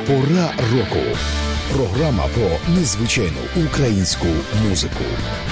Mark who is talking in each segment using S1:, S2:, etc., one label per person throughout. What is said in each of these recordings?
S1: Пора року. Програма про незвичайну українську музику.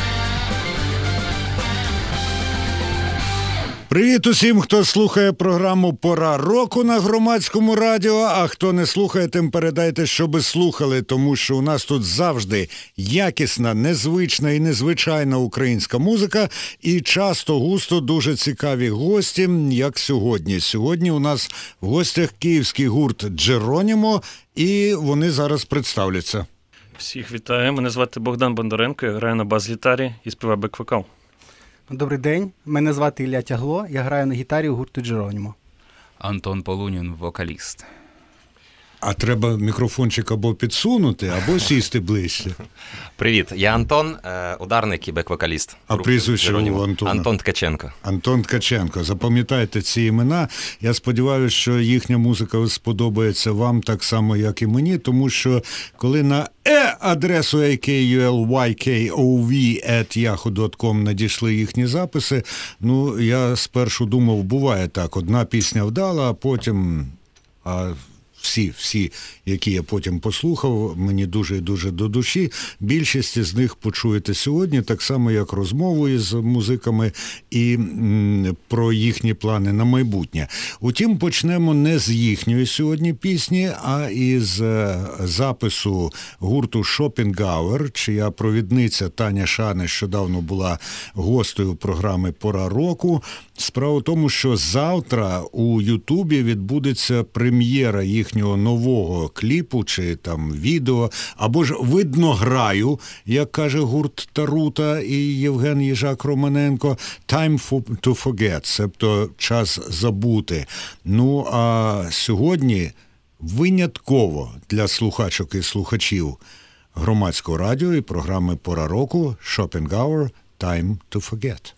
S2: Привіт усім, хто слухає програму «Пора року» на Громадському радіо, а хто не слухає, тим передайте, щоби слухали, тому що у нас тут завжди якісна, незвична і незвичайна українська музика і часто-густо дуже цікаві гості, як сьогодні. Сьогодні у нас в гостях київський гурт «Джеронімо», і вони зараз представляться.
S3: Всіх вітаю, мене звати Богдан Бондаренко, я граю на бас-гітарі і співаю бек-вокал.
S4: Добрий день, мене звати Ілля Тягло, я граю на гітарі у гурту «Джеронімо».
S5: Антон Полунін, вокаліст.
S2: А треба мікрофончик або підсунути, або сісти ближче.
S6: Привіт, я Антон, ударник і бек-вокаліст.
S2: А прізвище у Антона?
S6: Антон Ткаченко.
S2: Антон Ткаченко. Запам'ятайте ці імена. Я сподіваюся, що їхня музика сподобається вам так само, як і мені, тому що коли на адресу akulykov@yahoo.com надійшли їхні записи, я спершу думав, буває так, одна пісня вдала, а потім... Всі, які я потім послухав, мені дуже і дуже до душі. Більшість з них почуєте сьогодні, так само, як розмову із музиками і про їхні плани на майбутнє. Утім, почнемо не з їхньої сьогодні пісні, а із запису гурту Shopping Hour, чия провідниця Таня Ша нещодавно була гостею програми «Пора року». Справа в тому, що завтра у Ютубі відбудеться прем'єра їхнього нового кліпу чи там відео, або ж «Виднограю», як каже гурт Тарута і Євген Їжак-Романенко, «Time to forget», тобто «Час забути». А сьогодні винятково для слухачок і слухачів Громадського радіо і програми «Пора року» «Shopping Hour», «Time to forget».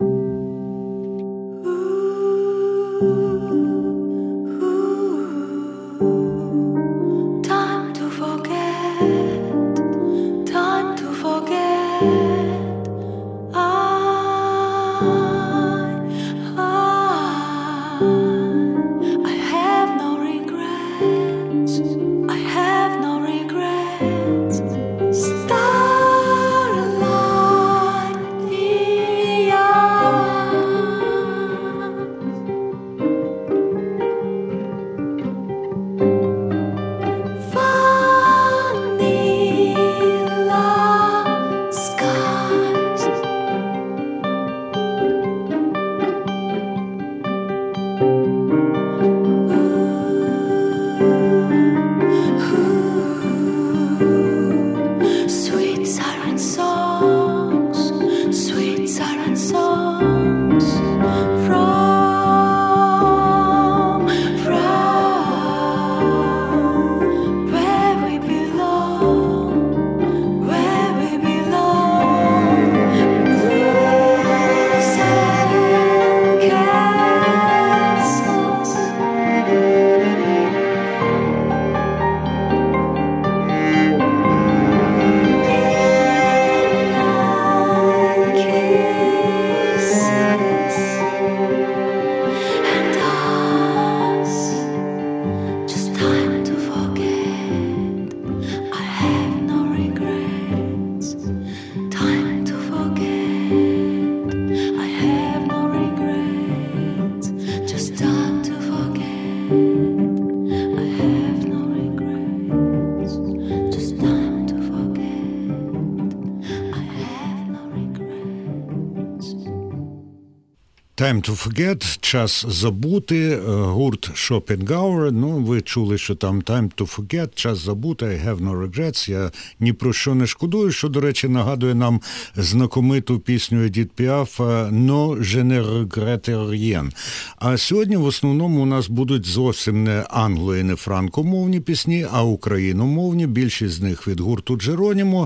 S2: «Time to forget», «Час забути», гурт «Shopping Hour». Ви чули, що там «Time to forget», «Час забути», «I have no regrets». Я ні про що не шкодую, що, до речі, нагадує нам знакомиту пісню Едіт Піаф «No, je ne regrette rien». А сьогодні в основному у нас будуть зовсім не англо- і не франкомовні пісні, а україномовні, більшість з них від гурту «Джеронімо».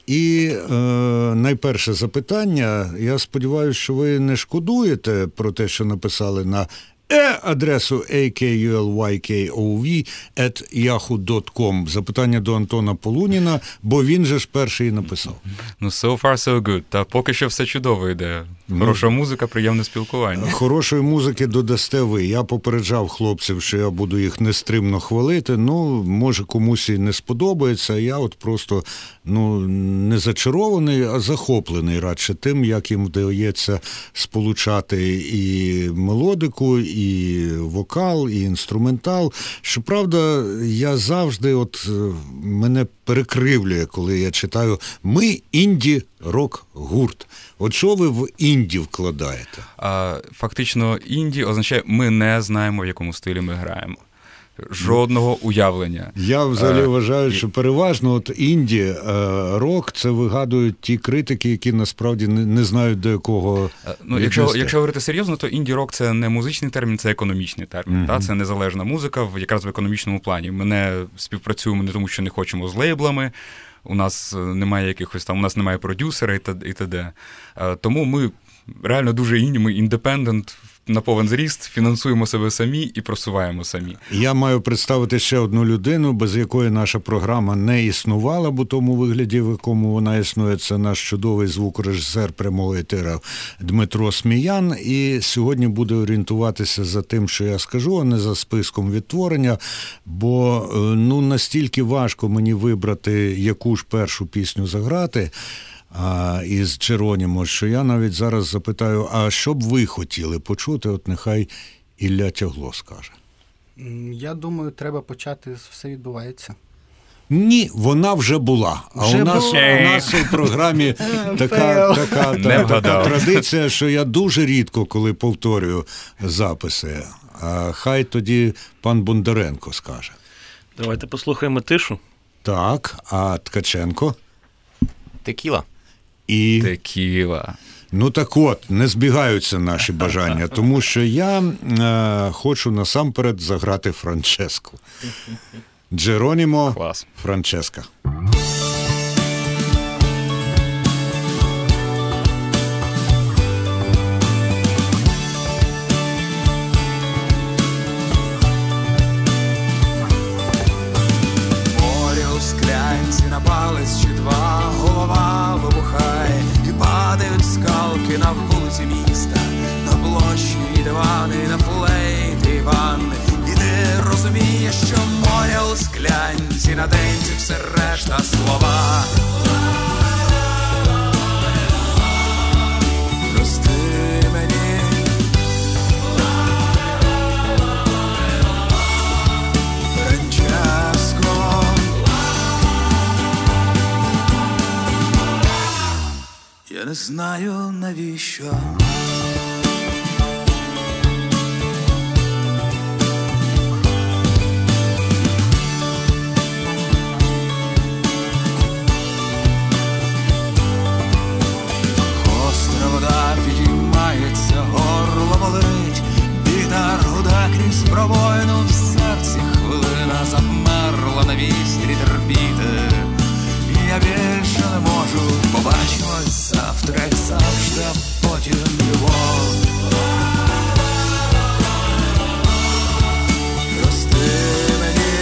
S2: І найперше запитання, я сподіваюся, що ви не шкодуєте про те, що написали на адресу akulykov@yahoo.com. Запитання до Антона Полуніна, бо він же ж перший і написав.
S5: Ну, so far so good. Та поки що все чудово йде. Хороша музика, приємне спілкування.
S2: Хорошої музики додасте ви. Я попереджав хлопців, що я буду їх нестримно хвалити. Ну, може, комусь і не сподобається. Я от просто не зачарований, а захоплений радше тим, як їм вдається сполучати і мелодику, і вокал, і інструментал. Щоправда, я завжди мене перекривлює, коли я читаю «Ми інді-рок-гурт». От що ви в інді вкладаєте?
S5: Фактично, інді означає, ми не знаємо, в якому стилі ми граємо. Жодного уявлення.
S2: Я взагалі вважаю, що переважно інді-рок це вигадують ті критики, які насправді не знають, до якого
S5: якщо говорити серйозно, то інді-рок – це не музичний термін, це економічний термін. Це незалежна музика якраз в економічному плані. Ми не співпрацюємо не тому, що не хочемо з лейблами, у нас немає у нас немає продюсера і т.д. Тому ми реально дуже інді, ми індепендент, на повен зріст, фінансуємо себе самі і просуваємо самі.
S2: Я маю представити ще одну людину, без якої наша програма не існувала, бо тому вигляді, в якому вона існує, це наш чудовий звукорежисер прямого етера Дмитро Сміян. І сьогодні буде орієнтуватися за тим, що я скажу, а не за списком відтворення, бо настільки важко мені вибрати, яку ж першу пісню заграти із Джеронімо, що я навіть зараз запитаю, а що б ви хотіли почути? От нехай Ілля Тягло скаже.
S4: Я думаю, треба почати з «Все відбувається».
S2: Ні, вона вже була. А у нас у програмі така традиція, що я дуже рідко, коли повторюю записи. А хай тоді пан Бондаренко скаже.
S3: Давайте послухаємо тишу.
S2: Так, а Ткаченко?
S6: Текіла.
S2: І...
S5: Текіла.
S2: Ну так от, не збігаються наші бажання, тому що я хочу насамперед заграти Франческу. Джеронімо,
S5: Клас.
S2: Франческа.
S7: Море у склянці на палець чи два, голова вибухає, і падають скалки на вулиці міста, на площі і дивани, на флейти і ванни. І ти розумієш, що море у склянці, на денці все решта слова. Прости мені, Франческо. Я не знаю, навіщо. Гостра вода підіймається, горло болить, гітар гуде крізь пробоїну в серці, хвилина завмерла на вістрі терпіти. Я більше не можу, побачимось завтра, як завжди, а потім любов. Прости мені,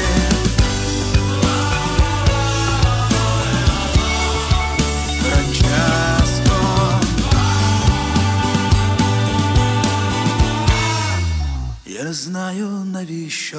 S7: Франческо. Я не знаю, навіщо.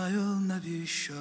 S7: знаю навіщо.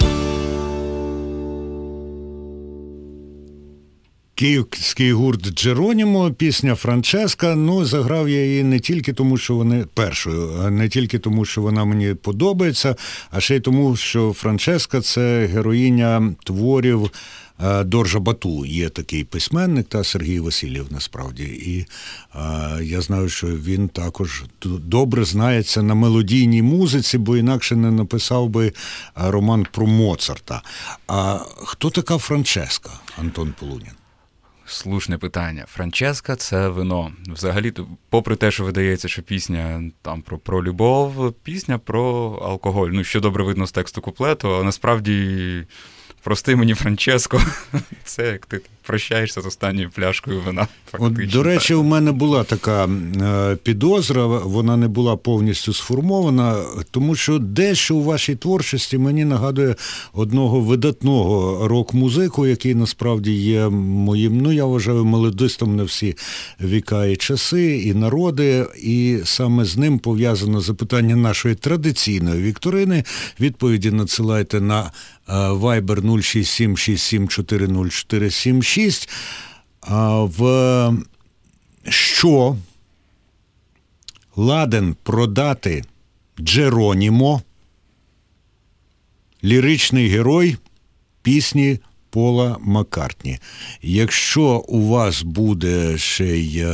S2: Київський гурт Джеронімо, пісня «Франческа». Ну, заграв я її не тільки тому, що вони першою, не тільки тому, що вона мені подобається, а ще й тому, що Франческа – це героїня творів Доржа Бату. Є такий письменник, та Сергій Васильєв, насправді. І я знаю, що він також добре знається на мелодійній музиці, бо інакше не написав би роман про Моцарта. А хто така Франческа, Антон Полунін?
S5: Слушне питання. Франческа – це вино. Взагалі, попри те, що видається, що пісня там про любов, пісня про алкоголь. Ну, що добре видно з тексту куплету, а насправді прости мені, Франческо, це як ти прощаєшся з останньою пляшкою вина.
S2: От, до речі, у мене була така підозра, вона не була повністю сформована, тому що дещо у вашій творчості мені нагадує одного видатного рок-музику, який насправді є моїм, ну, я вважаю, мелодистом на всі віка і часи, і народи, і саме з ним пов'язано запитання нашої традиційної вікторини. Відповіді надсилайте на Viber 06767400476. В що ладен продати Джеронімо, ліричний герой пісні Пола Маккартні? Якщо у вас буде ще й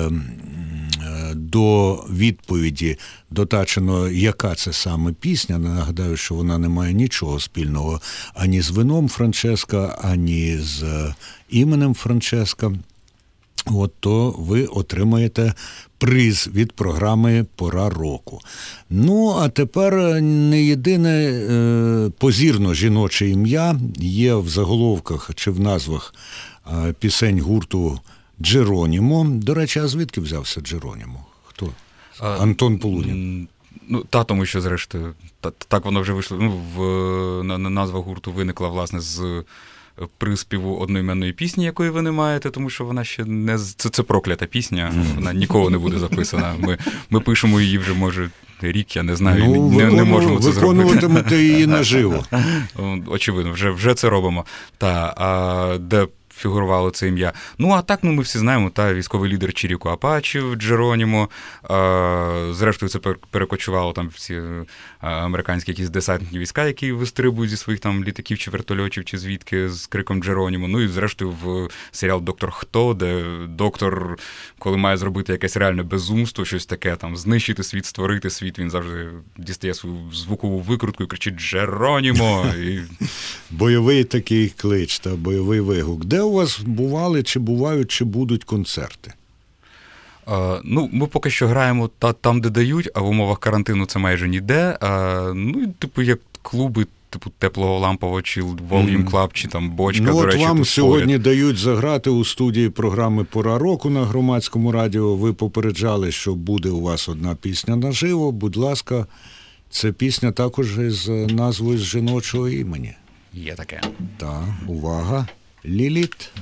S2: до відповіді дотачено, яка це саме пісня, нагадаю, що вона не має нічого спільного ані з вином Франческа, ані з іменем Франческа, от, то ви отримаєте приз від програми «Пора року». Ну, а тепер не єдине позірно жіноче ім'я є в заголовках чи в назвах пісень гурту Джеронімо. До речі, а звідки взявся Джеронімо? Хто? Антон Полунін.
S5: Ну, тому що, зрештою, так воно вже вийшло. Ну, назва гурту виникла, власне, з приспіву одноіменної пісні, якої ви не маєте, тому що вона ще не... Це проклята пісня, вона ніколи не буде записана. Ми пишемо її вже, може, рік, я не знаю, не можемо це зробити.
S2: Виконуватимете її наживо.
S5: Очевидно, вже це робимо. Де фігурувало це ім'я. Ну, а так, ми всі знаємо, військовий лідер Чіріко Апачів, Джеронімо. Зрештою, це перекочувало там всі американські якісь десантні війська, які вистрибують зі своїх там літаків чи вертольотів, чи звідки з криком Джеронімо. Ну, і зрештою в серіал «Доктор Хто», де доктор, коли має зробити якесь реальне безумство, щось таке, там, знищити світ, створити світ, він завжди дістає свою звукову викрутку і кричить «Джеронімо!»
S2: Бойовий такий клич та бойовий вигук. Де у вас бували, чи бувають, чи будуть концерти?
S5: Ми поки що граємо там, де дають, а в умовах карантину це майже ніде. Як клуби, теплого лампового, чи Volume Club, чи там Бочка, до речі.
S2: От вам сьогодні дають заграти у студії програми «Пора року» на Громадському радіо. Ви попереджали, що буде у вас одна пісня наживо. Будь ласка, це пісня також із назвою з жіночого імені.
S5: Є таке.
S2: Так, увага. Ліліт.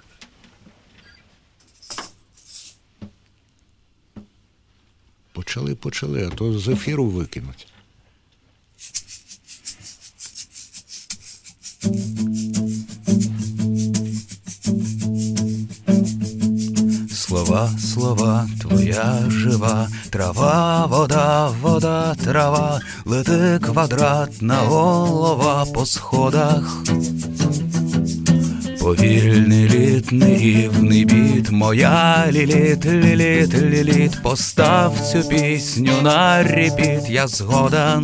S2: Почали, а то з ефіру викинуть.
S7: Слова, слова, твоя жива, трава, вода, трава, лети квадратна голова по сходах. Повільний літ, наївний біт, моя ліліт, постав цю пісню на репіт, я згоден.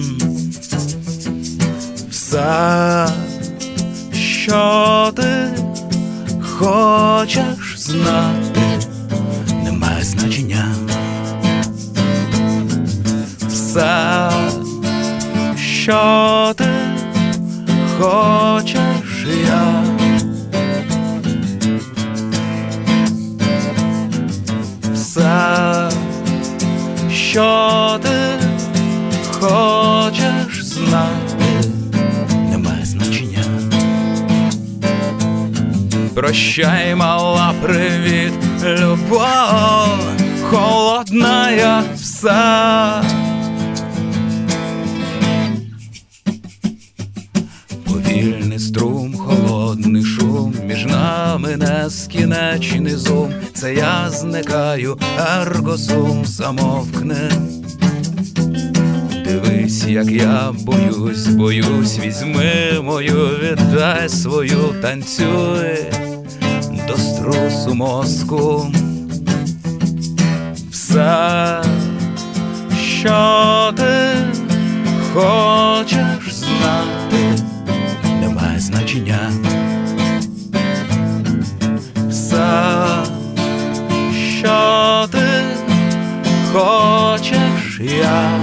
S7: Все, що ти хочеш знати, не має значення. Все, що ти хочеш, я все, що ти хочеш знати, не має значення. Прощай, мала, привіт, любов, холодна я все. вільний струм, холодний шум, між нами нескінчений зум. Це я зникаю, ерго сум замовкне. Дивись, як я боюсь, боюсь, візьми мою, віддай свою, танцюй до струсу мозку. Все, що ти хочеш знати, не має значення. Все, що ти хочеш, я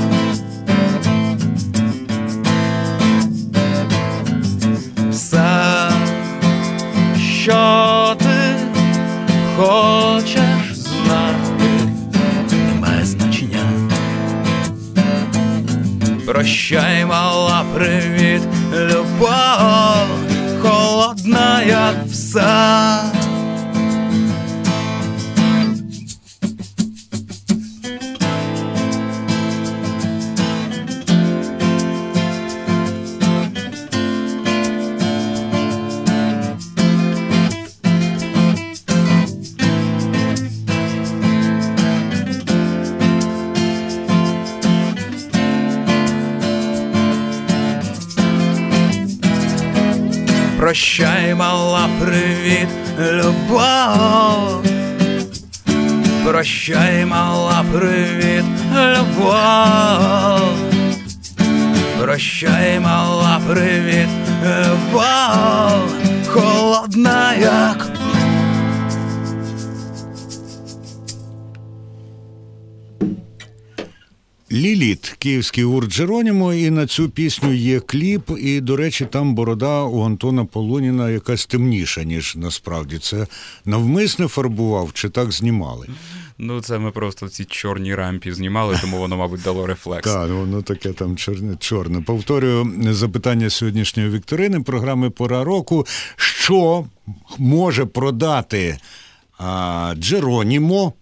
S7: все, що ти хочеш знати, не має значення. Прощай, мала, привіт, любов, холодна, як все. Прощай, мала, привіт, любов. Прощай, мала, привіт, любов. Прощай, мала, привіт, любов, холодна, як
S2: Ліліт, київський гурт Джеронімо, і на цю пісню є кліп, і, до речі, там борода у Антона Полуніна якась темніша, ніж насправді. Це навмисне фарбував, чи так знімали?
S5: Ну, це ми просто в цій чорній рампі знімали, тому воно, мабуть, дало рефлекс.
S2: Так, воно таке там чорне. Повторюю запитання сьогоднішньої вікторини програми «Пора року». Що може продати Джероніму,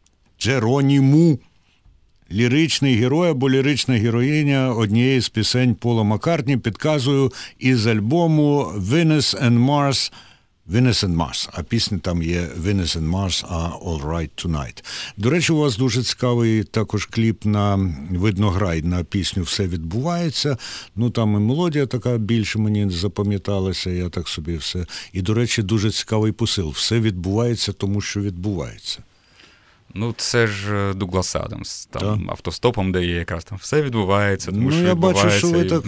S2: ліричний герой або лірична героїня однієї з пісень Пола Маккартні, підказую, із альбому Venus and Mars, а пісня там є Venus and Mars, а All Right Tonight. До речі, у вас дуже цікавий також кліп на Виднограй, на пісню «Все відбувається». Ну, там і мелодія така більше мені запам'яталася, я так собі все. І, до речі, дуже цікавий посил. Все відбувається, тому що відбувається.
S5: Ну, це ж Дуглас Адамс, там автостопом дає якраз там все відбувається, тому що
S2: я
S5: відбувається.
S2: бачу, що ви так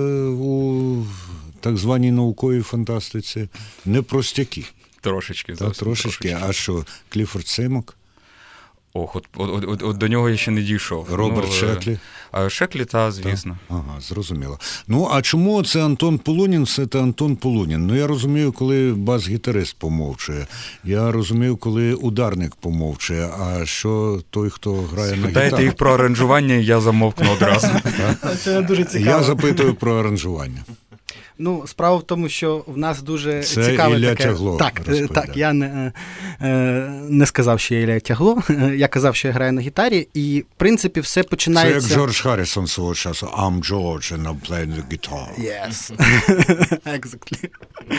S2: у так званій науковій фантастиці не простяки.
S5: Трошечки.
S2: Трошечки. А що, Кліфорд Сеймак?
S5: Ох, от до нього я ще не дійшов.
S2: Роберт Шеклі?
S5: Шеклі, звісно.
S2: Ага, зрозуміло. Ну, а чому це Антон Полунін, це Антон Полунін? Ну, я розумію, коли бас-гітарист помовчує. Я розумію, коли ударник помовчує. А що той, хто грає на гітарі?
S5: Питайте їх про аранжування, я замовкну одразу.
S4: Це дуже цікаво.
S2: Я запитую про аранжування.
S4: Ну, справа в тому, що в нас дуже
S2: це
S4: цікаве
S2: Ілля
S4: таке...
S2: Тягло.
S4: Так, я не сказав, що я Ілля Тягло. Я казав, що я граю на гітарі, і, в принципі, все починається...
S2: Це як Джордж Харрісон свого часу. I'm George and I'm playing the guitar.
S4: Yes. Exactly.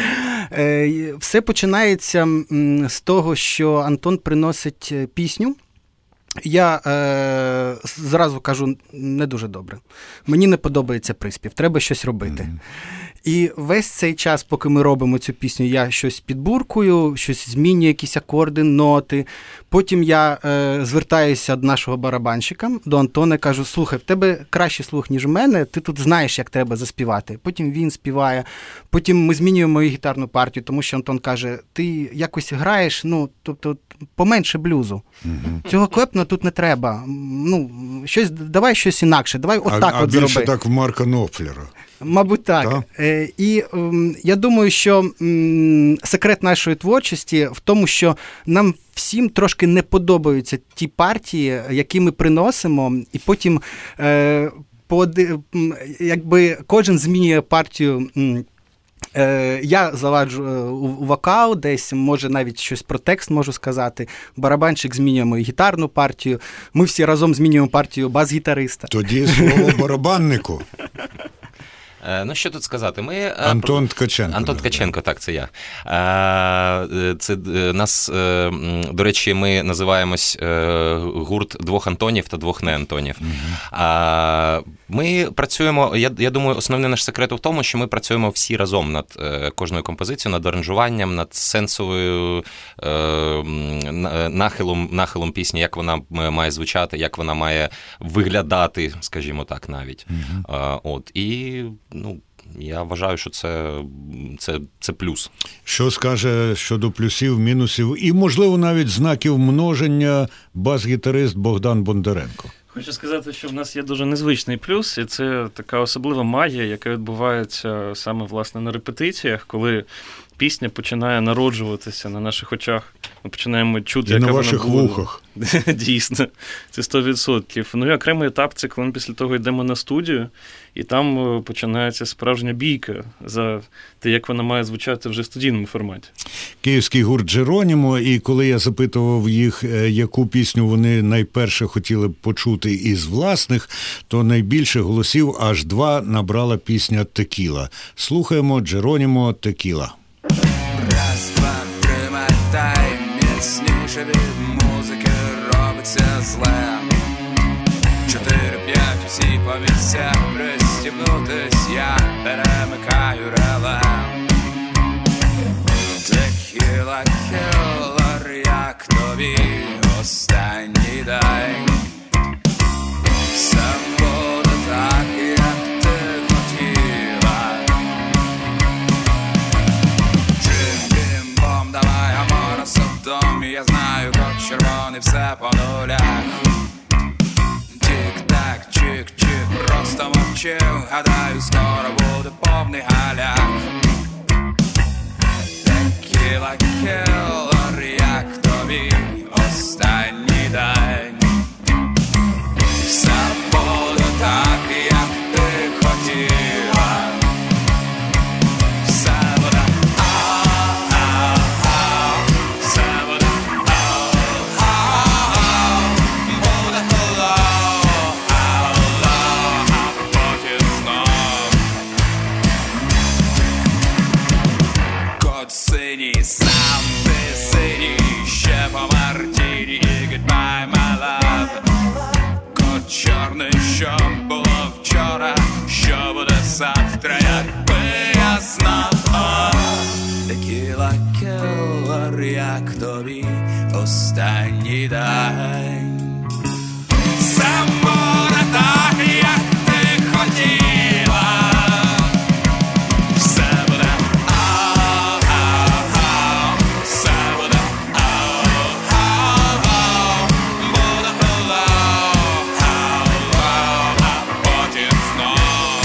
S4: Все починається з того, що Антон приносить пісню. Я зразу кажу, не дуже добре. Мені не подобається приспів, треба щось робити. І весь цей час, поки ми робимо цю пісню, я щось підбуркую, щось змінюю, якісь акорди, ноти. Потім я звертаюся до нашого барабанщика, до Антона, кажу, слухай, в тебе кращий слух, ніж у мене, ти тут знаєш, як треба заспівати. Потім він співає, потім ми змінюємо мою гітарну партію, тому що Антон каже, ти якось граєш, ну, тобто, поменше блюзу. Цього клепна тут не треба. Ну, давай щось інакше, давай отак от зроби.
S2: А більше так в Марка Knopfler.
S4: Мабуть, так. І я думаю, що секрет нашої творчості в тому, що нам всім трошки не подобаються ті партії, які ми приносимо, і потім якби кожен змінює партію. Я заваджу у вокал, десь, може, навіть щось про текст можу сказати. Барабанщик змінює мою гітарну партію. Ми всі разом змінюємо партію бас-гітариста.
S2: Тоді слово барабаннику.
S6: Ну, що тут сказати?
S2: Антон Ткаченко.
S6: Антон Ткаченко, так, це я. Це нас, до речі, ми називаємось гурт двох Антонів та двох не Антонів. Ми працюємо, я думаю, основний наш секрет в тому, що ми працюємо всі разом над кожною композицією, над аранжуванням, над сенсовою нахилом пісні, як вона має звучати, як вона має виглядати, скажімо так, навіть. І, я вважаю, що це плюс.
S2: Що скаже щодо плюсів, мінусів і, можливо, навіть знаків множення бас-гітарист Богдан Бондаренко?
S3: Хочу сказати, що в нас є дуже незвичний плюс, і це така особлива магія, яка відбувається саме, власне, на репетиціях, коли пісня починає народжуватися на наших очах. Ми починаємо чути, яка вона буде. І на ваших
S2: вухах.
S3: Дійсно, це 100%. І окремий етап – це коли ми після того йдемо на студію, і там починається справжня бійка за те, як вона має звучати вже в студійному форматі.
S2: Київський гурт «Джеронімо», і коли я запитував їх, яку пісню вони найперше хотіли б почути із власних, то найбільше голосів, аж 2, набрала пісня «Текіла». Слухаємо «Джеронімо», «Текіла».
S7: Раз, два, тримай тайм, міцніше від музики робиться зле. 4-5, усі по місцях, пристібнутись, я перемикаю реле. Текіла, кілер, як тобі останній день. Сам буду так, як ти хотіла. Чим-бім-бом, давай амора содом. Я знаю, код червоний, все по нулях. Тік-так, чик-чик, просто мовчу. Гадаю, скоро буде повний галяк. Текіла, кілер, як тобі останній день. Все буде так, як ти хотіла. Все буде ау-ау-ау. Все буде ау-ау-ау. Буде hello, hello, а потім знов. Кот синій, сам ти синій, ще по Мартіні і goodbye, my love. Кот чорний, що було вчора, що буде завтра, якби я знав. Текіла, кілер, як тобі останній день. Сам буде так, як ти хотіла. Все буде ау-ау-ау. Все буде ау-ау-ау. Буде hello, hello, а потім знов.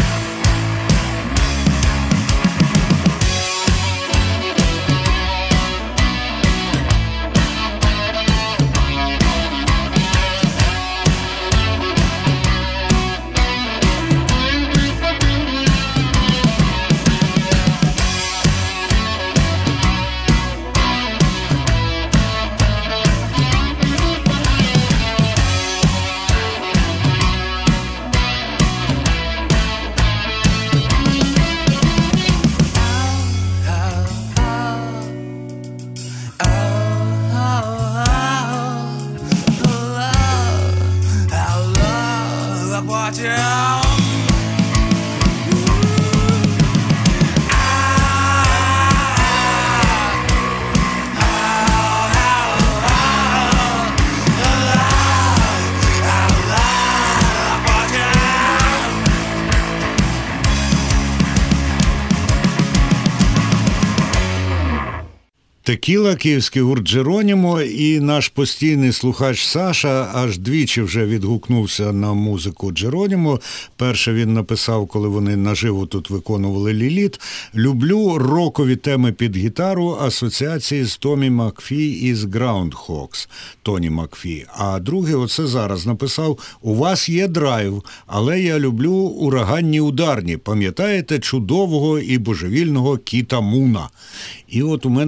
S2: Текіла, київський гурт «Джеронімо», і наш постійний слухач Саша аж двічі вже відгукнувся на музику «Джеронімо». Перше він написав, коли вони наживо тут виконували «Ліліт». «Люблю рокові теми під гітару, асоціації з Томі Макфі із Groundhogs». Тоні Макфі. А другий оце зараз написав: «У вас є драйв, але я люблю ураганні ударні. Пам'ятаєте чудового і божевільного Кіта Муна?» І от у мене запитання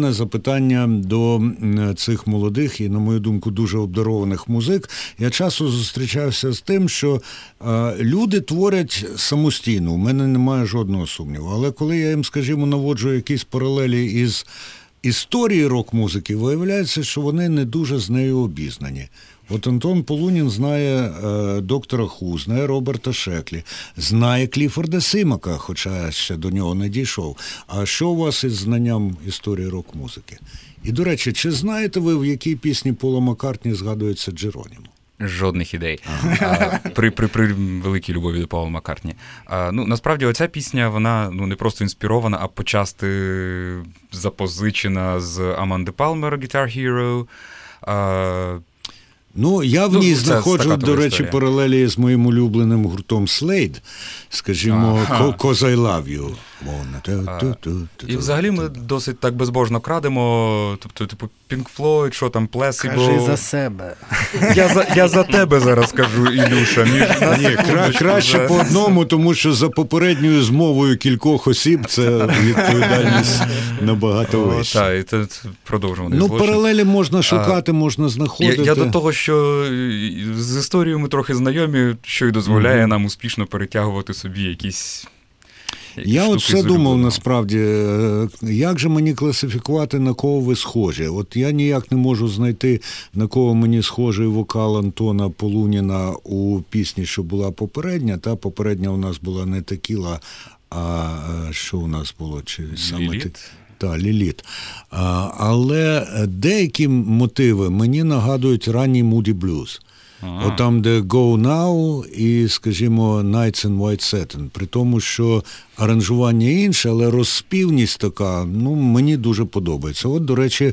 S2: запитання до цих молодих і, на мою думку, дуже обдарованих музик. Я часто зустрічався з тим, що люди творять самостійно, у мене немає жодного сумніву. Але коли я їм, скажімо, наводжу якісь паралелі із історії рок-музики, виявляється, що вони не дуже з нею обізнані. От Антон Полунін знає доктора Ху, знає Роберта Шеклі, знає Кліфорда Симака, хоча ще до нього не дійшов. А що у вас із знанням історії рок-музики? І, до речі, чи знаєте ви, в якій пісні Пола Маккартні згадується Джеронімо?
S5: Жодних ідей. При великій любові до Пола Маккартні. Насправді, оця пісня, вона не просто інспірована, а почасти запозичена з Аманди Палмер, Guitar Hero.
S2: Я в ній знаходжу, до речі, паралелі з моїм улюбленим гуртом Slade, скажімо, «Cause I Love You».
S5: І взагалі ми досить так безбожно крадемо, тобто, типу, Pink Floyd, що там, Placebo.
S4: Кажи за себе.
S5: Я за тебе зараз кажу, Ілюша.
S2: Ні, краще по одному, тому що за попередньою змовою кількох осіб це відповідальність набагато вища.
S5: Так, і це продовжуваний злочин.
S2: Паралелі можна шукати, можна знаходити.
S5: Я до того, що з історією ми трохи знайомі, що й дозволяє нам успішно перетягувати собі якісь...
S2: Я от все думав, насправді, як же мені класифікувати, на кого ви схожі. От я ніяк не можу знайти, на кого мені схожий вокал Антона Полуніна у пісні, що була попередня. Та попередня у нас була не Текіла, а що у нас було? Чи саме
S5: Ліліт?
S2: Так, Ліліт. Але деякі мотиви мені нагадують ранній Moody Blues. От там, де Go Now і, скажімо, Nights in White Satin. При тому, що аранжування інше, але розспівність така, мені дуже подобається. От, до речі,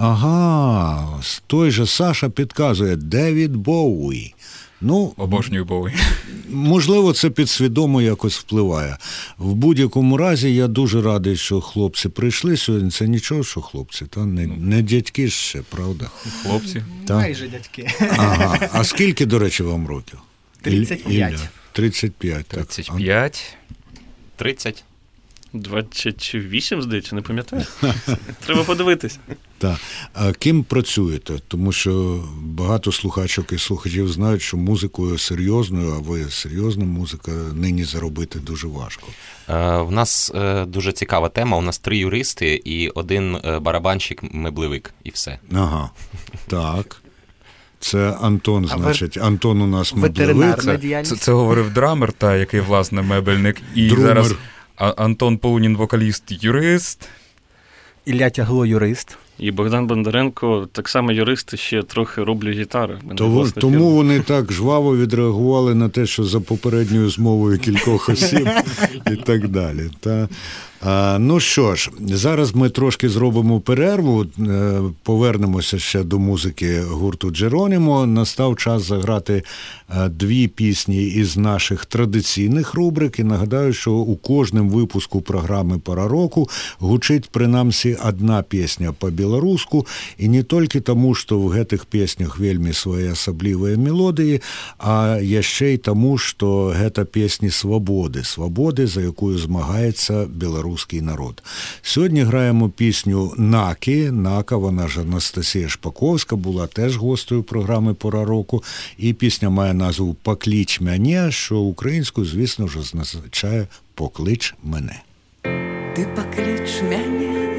S2: той же Саша підказує Девід Боуі.
S5: Обожнюю Боуі.
S2: Можливо, це підсвідомо якось впливає. В будь-якому разі, я дуже радий, що хлопці прийшли сьогодні. Це нічого, що хлопці, не дядьки ще, правда?
S5: Хлопці.
S4: Майже дядьки.
S2: Ага. А скільки, до речі, вам років?
S4: 35.
S2: 35, так.
S5: 35.
S6: 30.
S3: 28, здається, не пам'ятаю. Треба подивитись.
S2: Так. А ким працюєте? Тому що багато слухачок і слухачів знають, що музикою серйозною, а ви серйозна музика, нині заробити дуже важко.
S6: В нас дуже цікава тема. У нас 3 юристи і 1 барабанщик-меблевик. І все.
S2: Ага. Так. Це Антон, значить. Антон у нас меблевик.
S5: Це говорив драмер, який, власне, мебельник. І зараз Антон Полунін, вокаліст, юрист.
S4: Ілля Тягло, юрист.
S3: І Богдан Бондаренко, так само юристи, ще трохи роблять гітари.
S2: Тому вони так жваво відреагували на те, що за попередньою змовою кількох осіб і так далі. Ну що ж, зараз ми трошки зробимо перерву, повернемося ще до музики гурту Джеронімо. Настав час заграти 2 пісні із наших традиційних рубрик. І нагадаю, що у кожному випуску програми «Пора року» гучить принамсі 1 песня по-белоруску. И не только тому, что в этих песнях вельми свои особливые мелодии, а яшчэ й тому, что гэта песні свободы, за якую змагається белорусский народ. Сьогодні граємо пісню «Наки». Нака, вона ж Анастасія Шпаковська, була теж гостею програми «Пора року». І пісня має назву «Поклич мене», що українською, звісно, вже означає «Поклич мене».
S8: Ти поклич мене,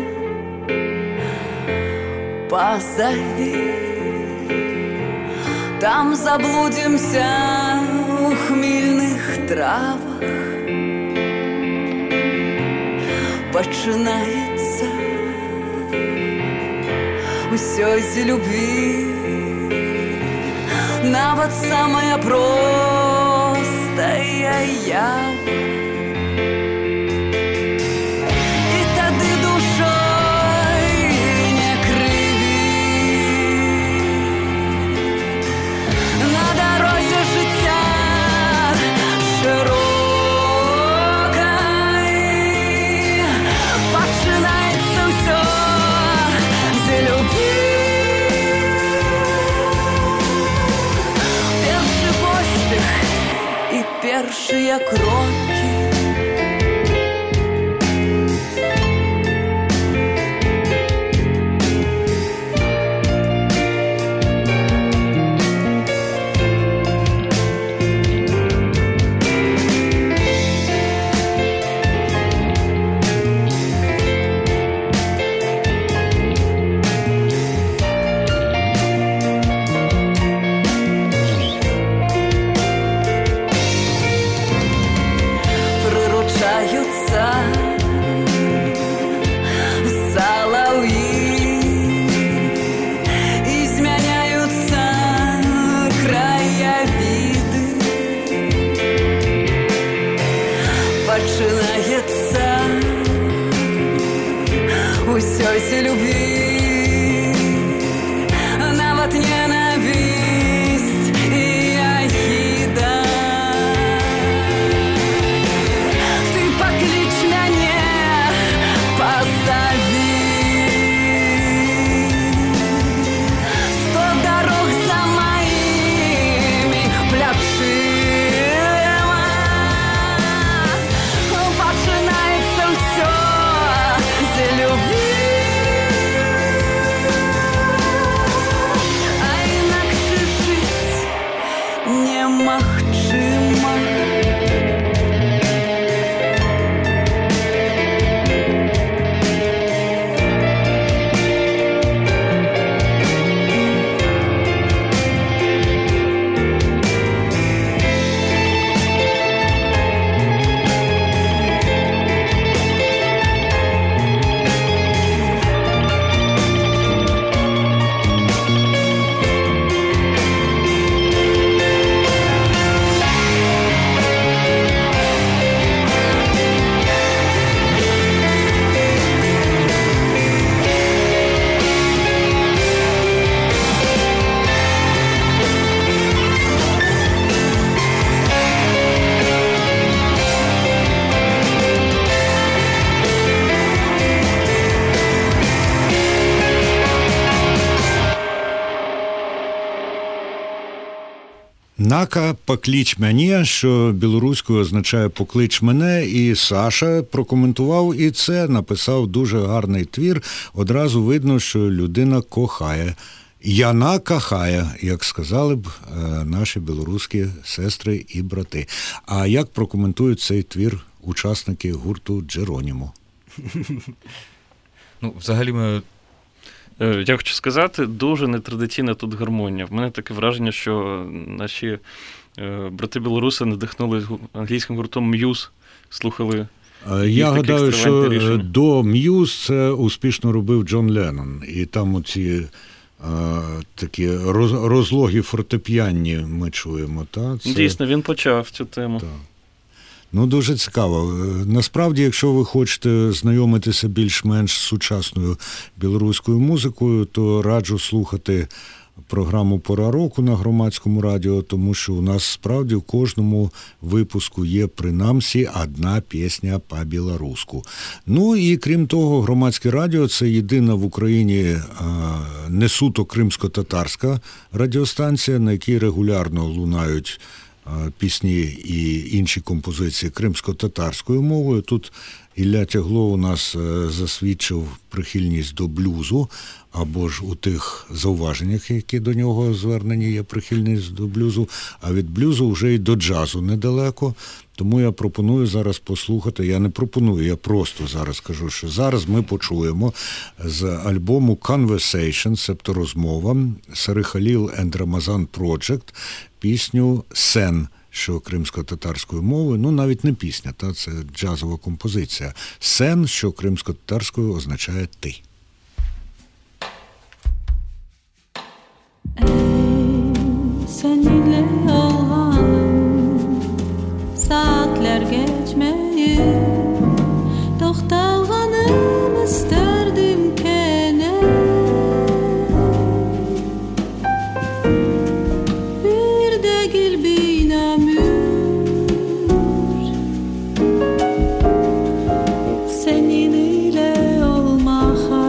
S8: позови, там заблудимся у хмельных травах. Починається усё з любви, нават самая простая ява. І тады душой не крыви на дорозе життя широкой. Починається всё з любви. Перший поспіх і перші кроки. осталось любви, нават ненависть и ахида. Ты поклич мяне, позови, 100 дорог за моими плячима. Починається все з любви, а інакше жить немагчыма.
S2: Нака «Поклич мене», що білоруською означає «поклич мене», і Саша прокоментував і це, написав дуже гарний твір. Одразу видно, що людина кохає. Яна кохає, як сказали б наші білоруські сестри і брати. А як прокоментують цей твір учасники гурту «Джеронімо»?
S5: Ну, взагалі ми...
S3: Я хочу сказати, дуже нетрадиційна тут гармонія. В мене таке враження, що наші брати-білоруси надихнули англійським гуртом Muse, слухали.
S2: Я гадаю, що до Muse це успішно робив Джон Леннон. І там оці такі розлоги фортепіанні ми чуємо. Та? Це...
S3: Дійсно, він почав цю тему.
S2: Так. Ну, дуже цікаво. Насправді, якщо ви хочете знайомитися більш-менш з сучасною білоруською музикою, то раджу слухати програму «Пора року» на Громадському радіо, тому що у нас справді в кожному випуску є принаймні одна пісня по-білоруську. Ну і крім того, Громадське радіо – це єдина в Україні не суто кримсько-татарська радіостанція, на якій регулярно лунають пісні і інші композиції кримсько-татарською мовою. Тут Ілля Тягло у нас засвідчив прихильність до блюзу, або ж у тих зауваженнях, які до нього звернені, є прихильність до блюзу, а від блюзу вже й до джазу недалеко. Тому я пропоную зараз послухати, я не пропоную, я просто зараз кажу, що зараз ми почуємо з альбому Conversation, себто розмова, Сарихаліл and Ramazan Project, пісню «Сен», що кримсько-татарською мовою, ну навіть не пісня, та це джазова композиція. «Сен», що кримсько-татарською означає «ти».
S9: Seninle olğanım saatler geçmeyip Doktalğanım isterdim kene Bir degil binamür Seninle olmak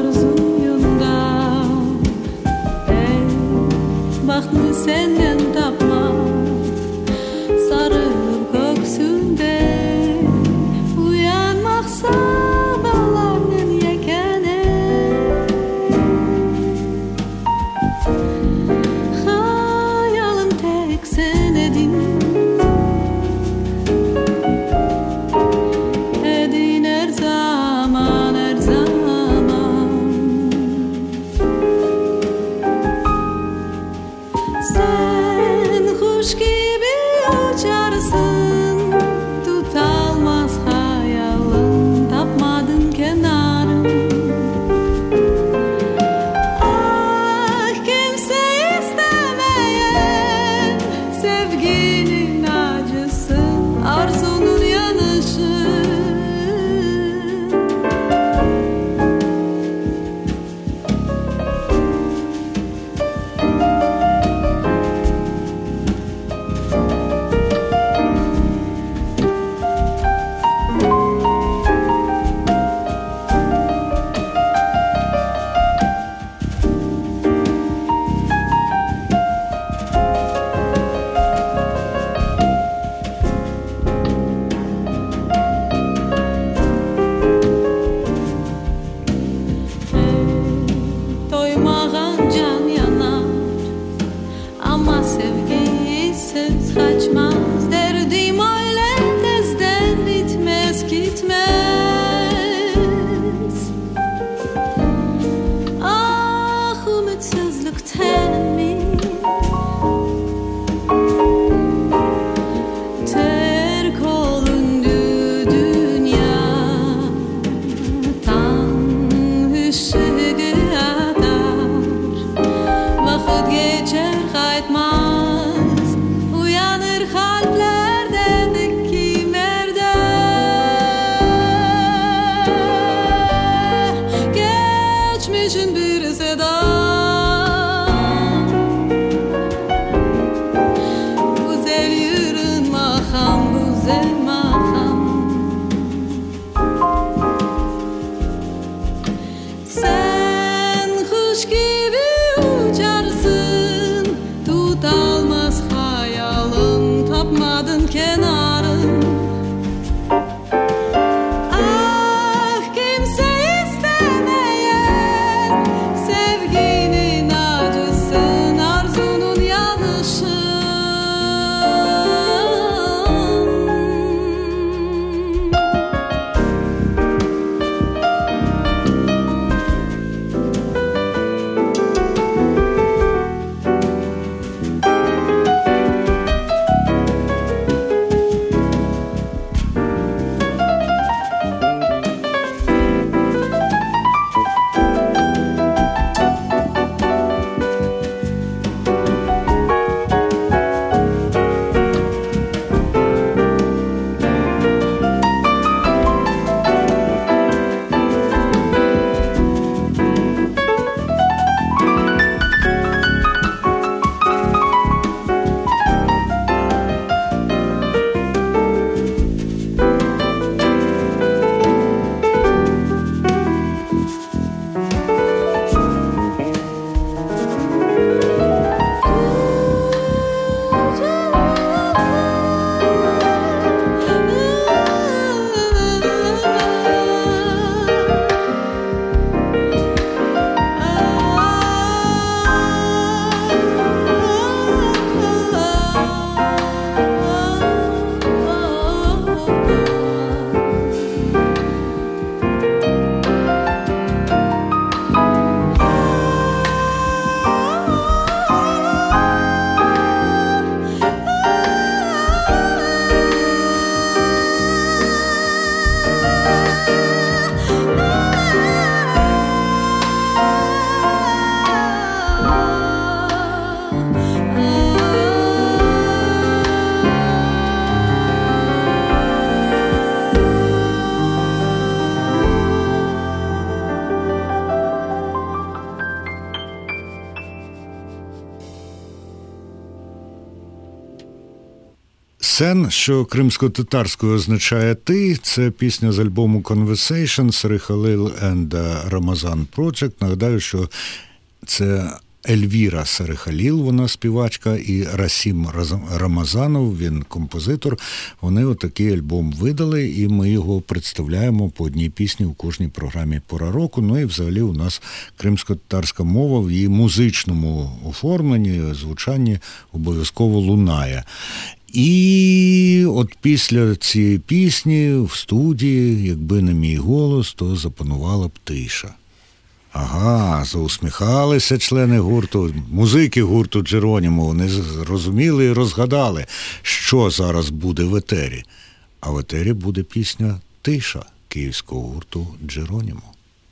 S2: Сен, що кримсько-татарською означає «ти», це пісня з альбому Conversation, Сари Халил and Ramazan Project. Нагадаю, що це Ельвіра Сарихаліл, вона співачка, і Расім Рамазанов, він композитор. Вони отакий альбом видали, і ми його представляємо по одній пісні у кожній програмі «Пора року». Ну і взагалі у нас кримсько-татарська мова в її музичному оформленні, звучанні обов'язково лунає. І от після цієї пісні в студії, якби не мій голос, то запанувала б тиша. Ага, заусміхалися члени гурту, музики гурту Джеронімо. Вони зрозуміли і розгадали, що зараз буде в етері. А в етері буде пісня «Тиша» київського гурту Джеронімо.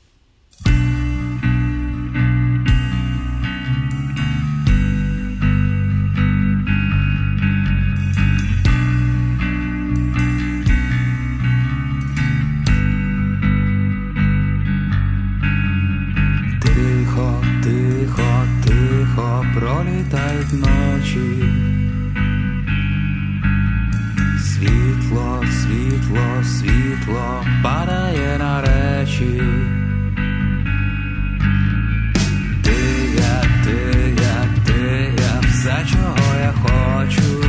S7: Пролітають ночі, світло, світло, світло падає на речі. Ти я, все, чого я хочу.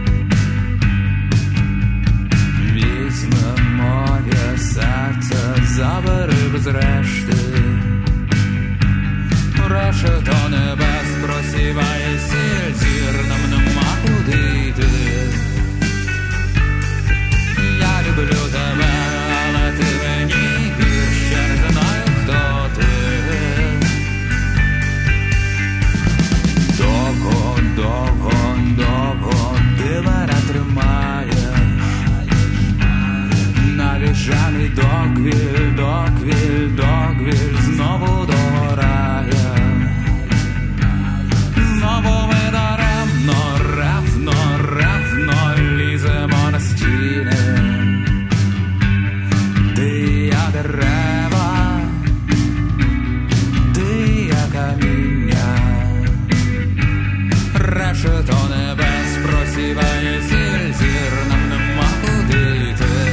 S7: Візьми моє серце, забери без решти. Решето небес просіває сіль, зір нам нема куди йти. Я люблю тебе, але ти мені більше не знаю, хто ти. Довго, довго, довго ти мене тримаєш. На віжаний доквіль, доквіль, доквіль знову догорає. Знову ми даремно, ревно, ревно ліземо на стіни. Ти я дерева, ти я каміння. Решето небес просіває зіль, зір нам нема куди йти.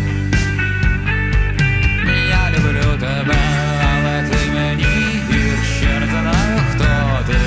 S7: Я люблю тебе, але ти мені більше не знаю, хто ти.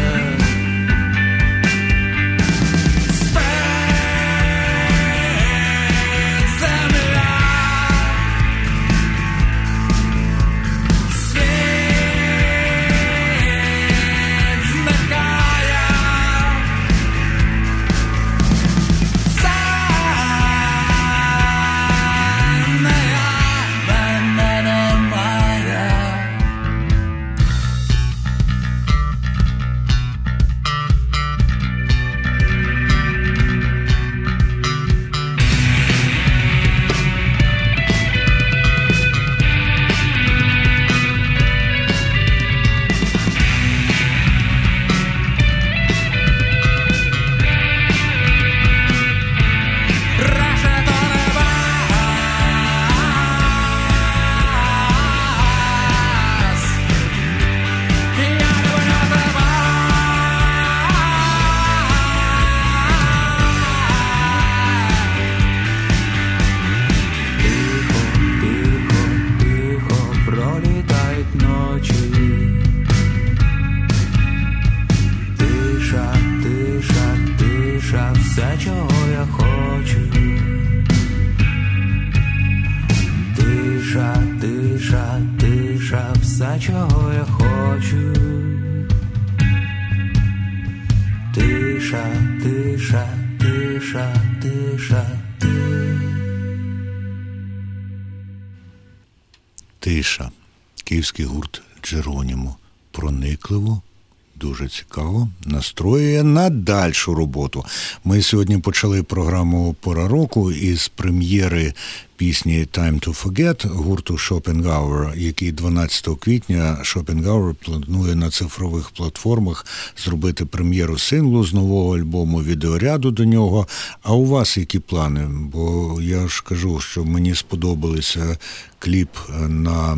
S2: Тиша. Київський гурт Джеронімо. Проникливо, дуже цікаво, настроює на дальшу роботу. Ми сьогодні почали програму «Пора року» із прем'єри пісні «Time to Forget» гурту Schopenhauer, який 12 квітня Schopenhauer планує на цифрових платформах зробити прем'єру синглу з нового альбому, відеоряду до нього. А у вас які плани? Бо я ж кажу, що мені сподобалися кліп на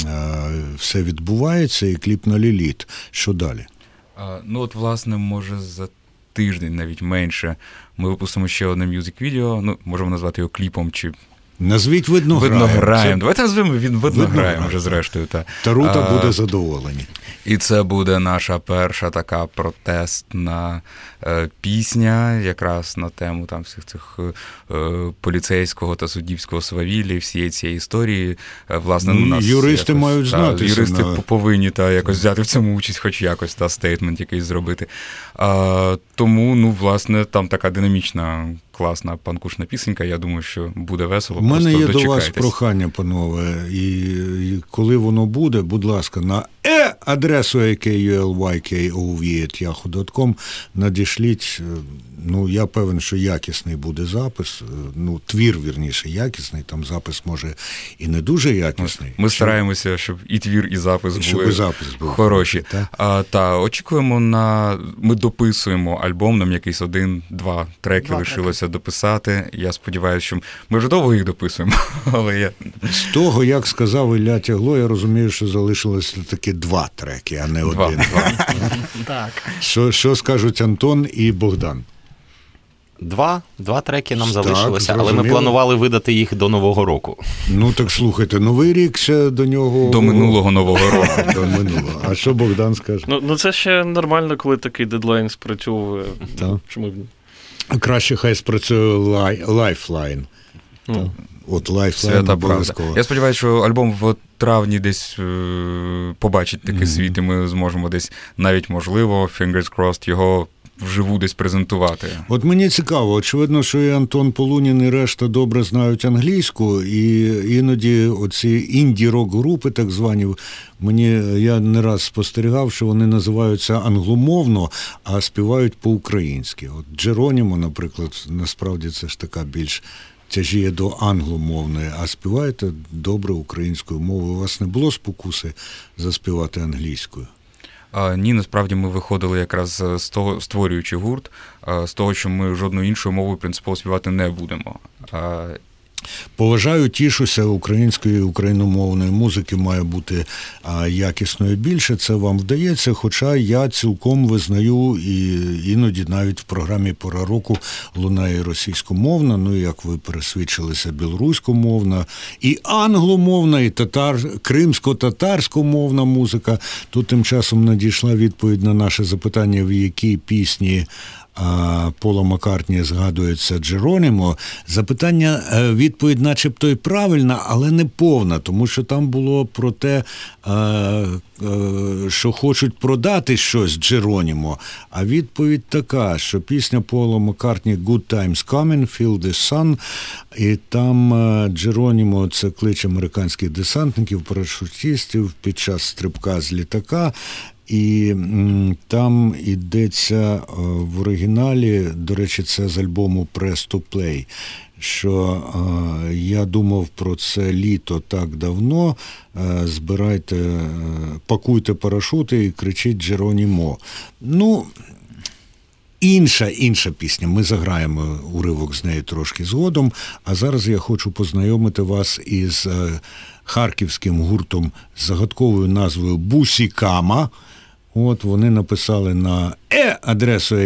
S2: «Все відбувається» і кліп на «Ліліт». Що далі?
S5: Ну от, власне, може, за тиждень, навіть менше, ми випустимо ще одне мюзик-відео, ну, можемо назвати його кліпом чи...
S2: Назвіть «Видно
S5: граєм». Давайте назвемо «Видно граєм» вже зрештою.
S2: Тарута буде задоволені.
S5: І це буде наша перша така протестна пісня, якраз на тему там всіх цих поліцейського та суддівського свавілля, всієї цієї історії. Власне, нас
S2: юристи
S5: якось,
S2: мають знати.
S5: Юристи повинні якось взяти в цьому участь, хоч якось, стейтмент якийсь зробити. Тому, ну, власне, там така динамічна, класна панкушна пісенька. Я думаю, що буде весело.
S2: У мене є
S5: до
S2: вас прохання, панове, і коли воно буде, будь ласка, на адресу akulYKOV@yahoo.com надішліть, ну, я певен, що якісний буде запис, ну, твір, вірніше, якісний, там запис, може, і не дуже якісний.
S5: Ми стараємося, щоб і твір, і запис були хороші. Очікуємо ми дописуємо альбом, нам якийсь 1-2 треки лишилося дописати. Я сподіваюся, що ми вже довго їх дописуємо, але я...
S2: З того, як сказав Ілля Тягло, я розумію, що залишилося таки 2 треки, а не 1.
S4: Так.
S2: Що скажуть Антон і Богдан?
S6: 2 треки нам
S2: Так,
S6: залишилося, але
S2: зрозуміло.
S6: ми планували видати їх до Нового року.
S2: Ну, так слухайте, Новий рік ще до нього...
S5: До минулого Нового року.
S2: До минулого. А що Богдан скаже?
S3: Ну, це ще нормально, коли такий дедлайн спрацьовує.
S2: Так.
S3: Чому б ні?
S2: Краще хай спрацює Lifeline. От Lifeline
S5: Свята правда.
S2: обов'язково.
S5: Я сподіваюся, що альбом в травні десь побачить такий світ, і ми зможемо десь, навіть можливо, fingers crossed, його вживу десь презентувати.
S2: От мені цікаво, очевидно, що і Антон Полунін, і решта добре знають англійську, і іноді оці інді-рок-групи, так звані, я не раз спостерігав, що вони називаються англомовно, а співають по-українськи. От Джеронімо, наприклад, насправді це ж така більш тяжіє до англомовної, а співаєте добре українською мовою. У вас не було спокуси заспівати англійською?
S5: Ні, насправді ми виходили якраз з того, створюючи гурт, з того, що ми жодною іншою мовою принципово співати не будемо.
S2: Поважаю, тішуся, української і україномовної музики має бути якісною більше, це вам вдається, хоча я цілком визнаю, і іноді навіть в програмі «Пора року» лунає російськомовна, ну, як ви пересвідчилися, білоруськомовна, і англомовна, і кримсько-татарськомовна музика. Тут тим часом надійшла відповідь на наше запитання, в якій пісні Пола Маккартні згадується Джеронімо. Запитання, відповідь начебто і правильна, але не повна, тому що там було про те, що хочуть продати щось Джеронімо, а відповідь така, що пісня Пола Маккартні «Good Times Coming», «Feel the Sun», і там Джеронімо – це клич американських десантників, парашутистів під час стрибка з літака. І там йдеться в оригіналі, до речі, це з альбому «Press to Play», що я думав про це літо так давно, пакуйте парашути і кричіть «Джеронімо». Ну, інша пісня, ми заграємо уривок з нею трошки згодом, а зараз я хочу познайомити вас із харківським гуртом з загадковою назвою «Бусікама». От вони написали на адресу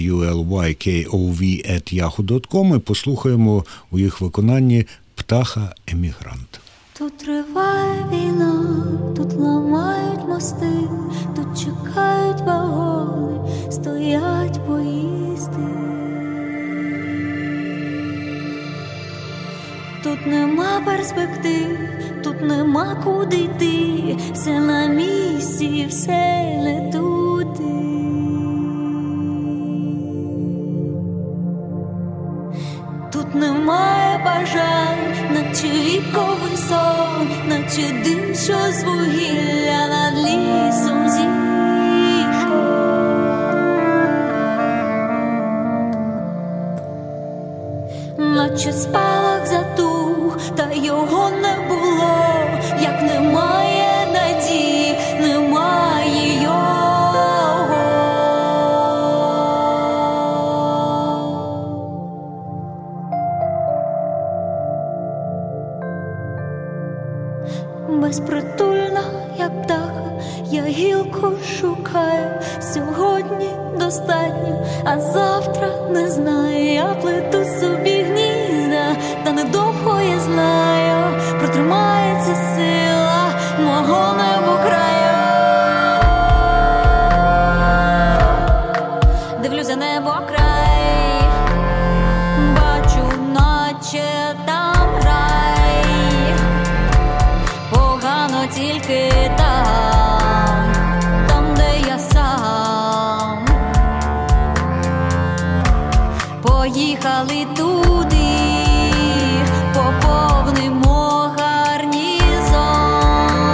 S2: akulYKOV@yahoo.com і послухаємо у їх виконанні «Птаха-емігрант».
S9: Тут триває війна, тут ламають мости, тут чекають вагони, стоять поїзди. Тут нема перспектив, тут нема куди йти, все на місці, все не туди. Тут немає бажань, наче віковий сон, наче дим, що з вугілля над лісом зійшов. Наче спалах затух, та його не було, як немає надії, немає його. Безпритульна, як птаха, я гілку шукаю. Сьогодні достатньо, а завтра не знаю. Я плету собі гнізда, та недовго я знаю, протримається сила мого небокраю. Дивлюся небокрай, бачу, наче там рай. Погано тільки там, де я сам. Поїхали туди, поповнимо гарнізон,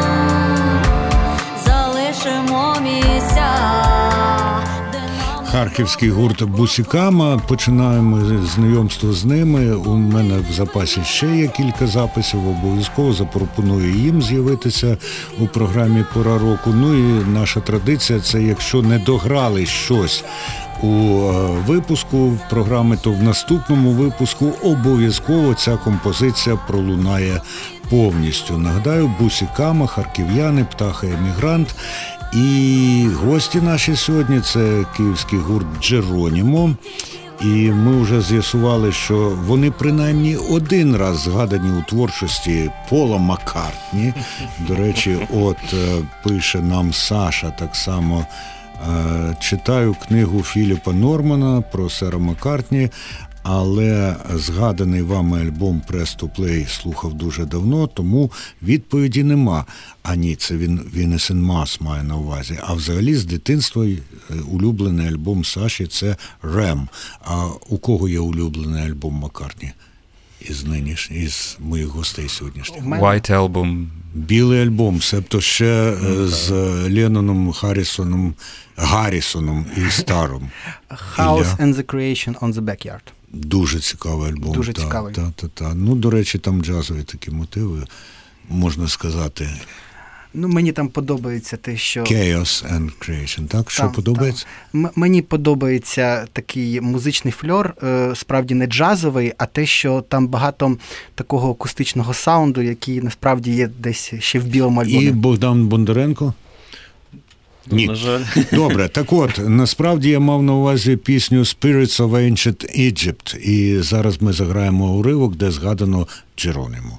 S9: залишимо місця.
S2: Харківський гурт «Бусікама». Починаємо знайомство з ними. У мене в запасі ще є кілька записів. Обов'язково запропоную їм з'явитися у програмі «Пора року». Ну і наша традиція – це якщо не дограли щось у випуску програми, то в наступному випуску обов'язково ця композиція пролунає повністю. Нагадаю, «Бусікама», харків'яни, птаха-емігрант. І гості наші сьогодні – це київський гурт «Джеронімо». І ми вже з'ясували, що вони принаймні один раз згадані у творчості Пола Маккартні. До речі, от пише нам Саша так само. Читаю книгу Філіпа Нормана про сера Маккартні, але згаданий вами альбом «Press to Play» слухав дуже давно, тому відповіді нема. А ні, це він «Вінес ен Мас» має на увазі. А взагалі з дитинства улюблений альбом Саші – це «Рем». А у кого є улюблений альбом Маккартні? Із моїх гостей сьогоднішніх.
S5: White Album.
S2: Білий альбом, себто ще з Ленноном, Гаррісоном і Старом.
S4: House and the Creation on the Backyard.
S2: Дуже цікавий альбом.
S4: Дуже цікавий.
S2: Ну, до речі, там джазові такі мотиви, можна сказати.
S4: Ну, мені там подобається те, що...
S2: Chaos and Creation, так? Що подобається?
S4: Мені подобається такий музичний фльор, справді не джазовий, а те, що там багато такого акустичного саунду, який насправді є десь ще в білому альбомі.
S2: І Богдан Бондаренко? Ні.
S3: На жаль.
S2: Добре, так от, насправді я мав на увазі пісню «Spirits of Ancient Egypt», і зараз ми заграємо уривок, де згадано Джеронімо.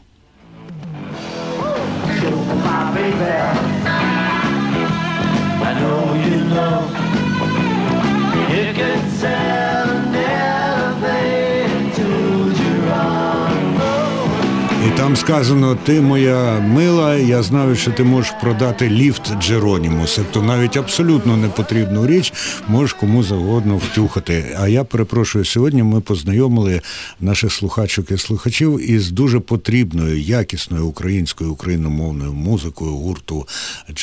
S2: І там сказано: ти моя мила, я знаю, що ти можеш продати ліфт Джеронімо. Тобто навіть абсолютно непотрібну річ можеш кому завгодно втюхати. А я перепрошую, сьогодні ми познайомили наших слухачок і слухачів із дуже потрібною, якісною українською, україномовною музикою гурту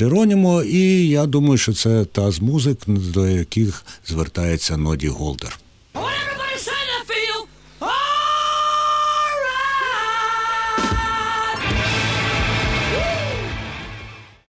S2: Джеронімо. І я думаю, що це та з музик, до яких звертається Ноді Голдер.